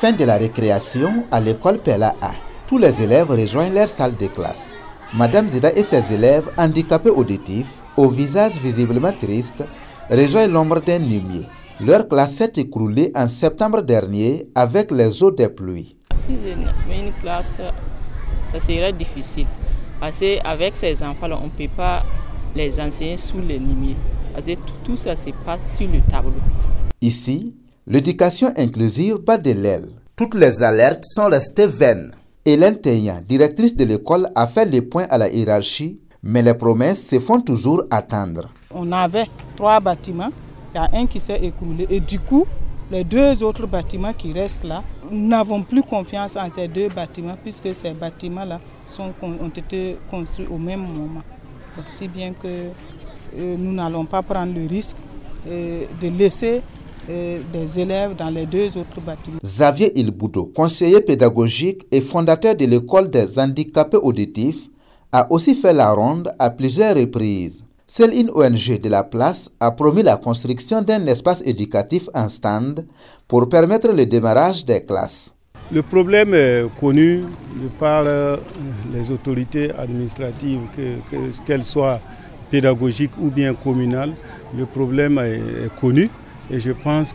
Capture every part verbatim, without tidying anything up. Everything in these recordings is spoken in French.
Fin de la récréation à l'école Pella A. Tous les élèves rejoignent leur salle de classe. Madame Zida et ses élèves handicapés auditifs, au visage visiblement triste, rejoignent l'ombre d'un numier. Leur classe s'est écroulée en septembre dernier avec les eaux des pluies. Si je mets une classe, ça serait difficile. Parce qu'avec ces enfants-là, on ne peut pas les enseigner sous les numiers. Parce que tout, tout ça se passe sur le tableau. Ici, l'éducation inclusive bat de l'aile. Toutes les alertes sont restées vaines. Hélène Teillan, directrice de l'école, a fait le point à la hiérarchie, mais les promesses se font toujours attendre. On avait trois bâtiments, il y a un qui s'est écroulé et du coup, les deux autres bâtiments qui restent là, nous n'avons plus confiance en ces deux bâtiments puisque ces bâtiments-là ont été construits au même moment. Aussi bien que euh, nous n'allons pas prendre le risque euh, de laisser euh, des élèves dans les deux autres bâtiments. Xavier Ilboudo, conseiller pédagogique et fondateur de l'école des handicapés auditifs, a aussi fait la ronde à plusieurs reprises. Seule une O N G de la place a promis la construction d'un espace éducatif en stand pour permettre le démarrage des classes. Le problème est connu par les autorités administratives, que, qu'elles soient pédagogiques ou bien communales. Le problème est, est connu et je pense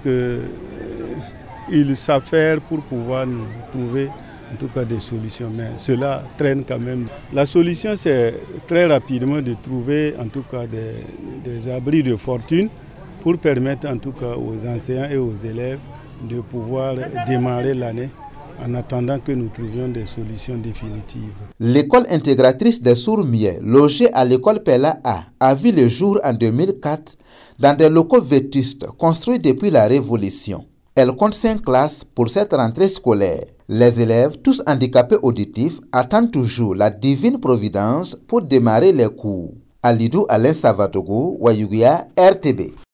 qu'ils savent faire pour pouvoir nous trouver en tout cas des solutions, mais cela traîne quand même. La solution, c'est très rapidement de trouver en tout cas des, des abris de fortune pour permettre en tout cas aux enseignants et aux élèves de pouvoir démarrer l'année en attendant que nous trouvions des solutions définitives. L'école intégratrice des sourds-muets, logée à l'école Pella A, a vu le jour en deux mille quatre dans des locaux vétustes construits depuis la Révolution. Elle compte cinq classes pour cette rentrée scolaire. Les élèves, tous handicapés auditifs, attendent toujours la divine providence pour démarrer les cours. Alidou Alain Savatogo, Wayugia, R T B.